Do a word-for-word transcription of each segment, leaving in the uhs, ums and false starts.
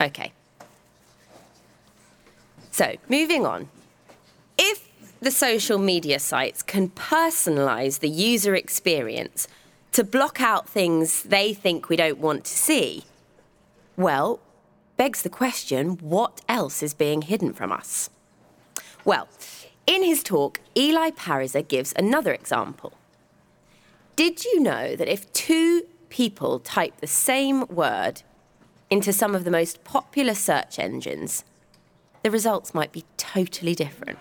OK. So, moving on. If the social media sites can personalise the user experience to block out things they think we don't want to see, well, begs the question, what else is being hidden from us? Well, in his talk, Eli Pariser gives another example. Did you know that if two people type the same word into some of the most popular search engines, the results might be totally different?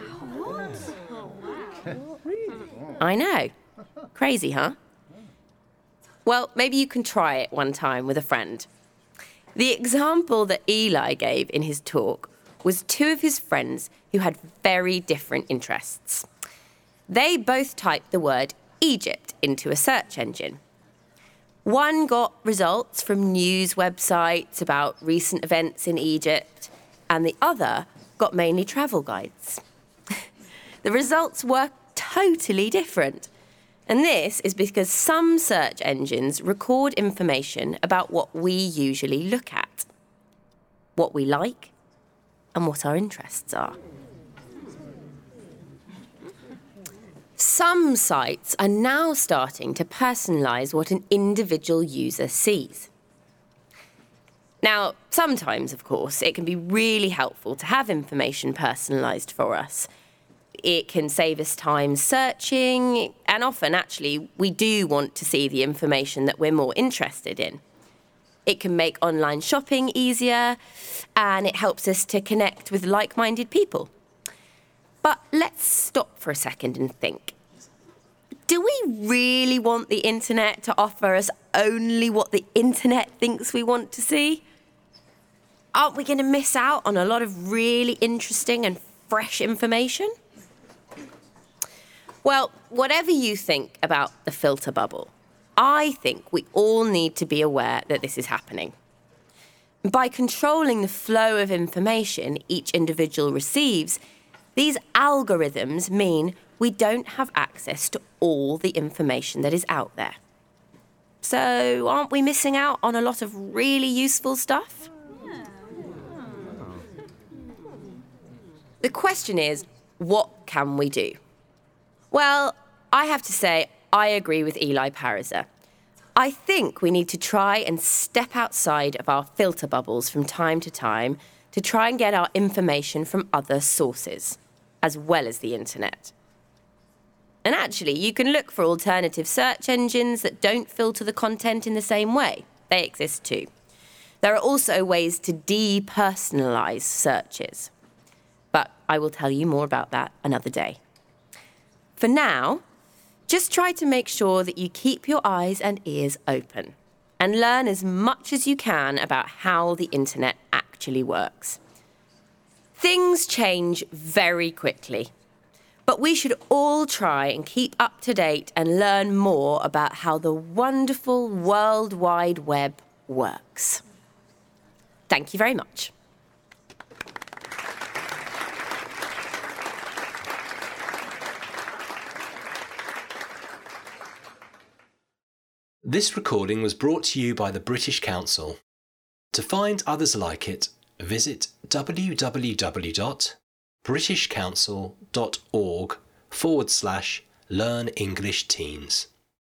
I know. Crazy, huh? Well, maybe you can try it one time with a friend. The example that Eli gave in his talk was two of his friends who had very different interests. They both typed the word Egypt into a search engine. One got results from news websites about recent events in Egypt, and the other got mainly travel guides. The results were totally different. And this is because some search engines record information about what we usually look at, what we like, and what our interests are. Some sites are now starting to personalise what an individual user sees. Now, sometimes, of course, it can be really helpful to have information personalised for us. It can save us time searching, and often, actually, we do want to see the information that we're more interested in. It can make online shopping easier, and it helps us to connect with like-minded people. But let's stop for a second and think. Do we really want the internet to offer us only what the internet thinks we want to see? Aren't we going to miss out on a lot of really interesting and fresh information? Well, whatever you think about the filter bubble, I think we all need to be aware that this is happening. By controlling the flow of information each individual receives, these algorithms mean we don't have access to all the information that is out there. So aren't we missing out on a lot of really useful stuff? The question is, what can we do? Well, I have to say, I agree with Eli Pariser. I think we need to try and step outside of our filter bubbles from time to time to try and get our information from other sources, as well as the internet. And actually, you can look for alternative search engines that don't filter the content in the same way. They exist too. There are also ways to depersonalise searches. But I will tell you more about that another day. For now, just try to make sure that you keep your eyes and ears open and learn as much as you can about how the internet actually works. Things change very quickly, but we should all try and keep up to date and learn more about how the wonderful World Wide Web works. Thank you very much. This recording was brought to you by the British Council. To find others like it, visit www.britishcouncil.org forward slash learn English teens.